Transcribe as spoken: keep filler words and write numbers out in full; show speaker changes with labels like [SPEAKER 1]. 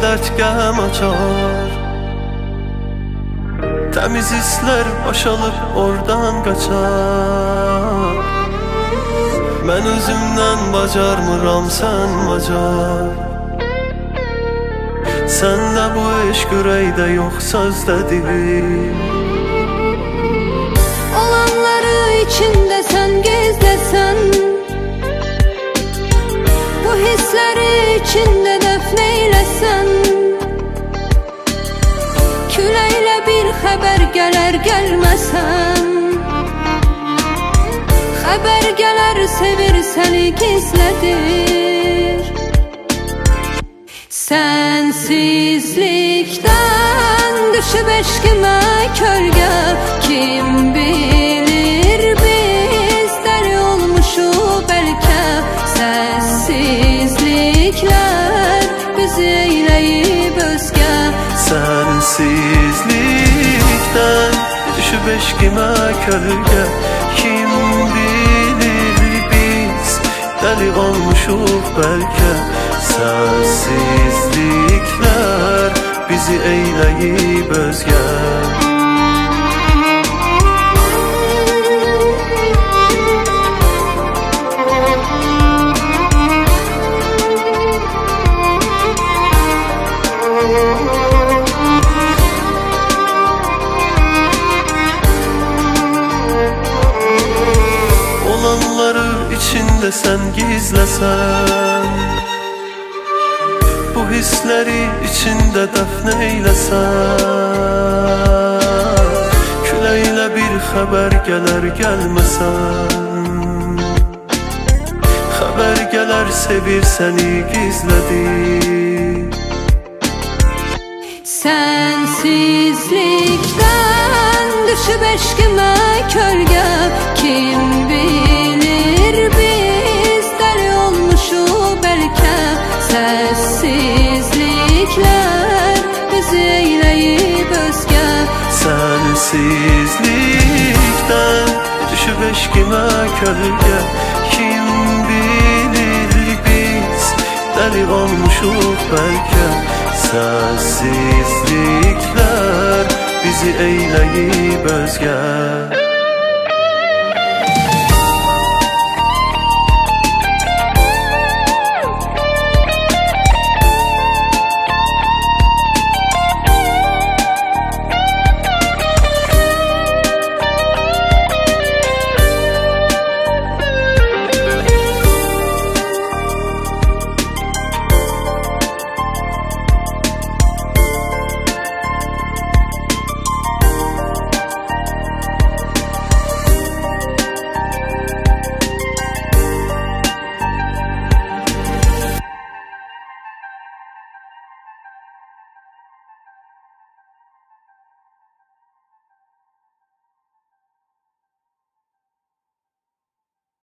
[SPEAKER 1] dert qəm açar. Təmiz hisslər boşalıb oradan qaçar. Mən özümdən bacarmıram, sən bacar. Səndə bu eşq ürəkdə yox, sözdədir.
[SPEAKER 2] Olanları içində sən gizləsən, bu hissləri içində dəfn eyləsən. Küləklə bir xəbər gələr gəlməsən, xəbər gələr sevir səni gizlədir. Sensizlikdən düşüb eşqimə kölgə, kim bilir biz dəli olmuşuq bəlkə. Səssizliklər bizi eyləyib özgə.
[SPEAKER 1] Sensizlikdən düşüb eşqimə kölgə, kim bilir biz dəli olmuşuq bəlkə. Səssizliklər bizi eyləyib özgə. Olanları içində sən gizləsən, bu hissləri içində dəfn eyləsən. Küləklə bir xəbər gələr gəlməsən, xəbər gələr sevir səni gizlədir.
[SPEAKER 2] Sensizlikdən düşüb eşqimə kölgə, kim bilir biz dəli olmuşuq bəlkə. Səssizliklər bizi eyləyib özgə.
[SPEAKER 1] Sensizlikdən düşüb eşqimə kölgə, kim bilir biz dəli olmuşuq bəlkə. Səssizliklər bizi eyləyib özgə.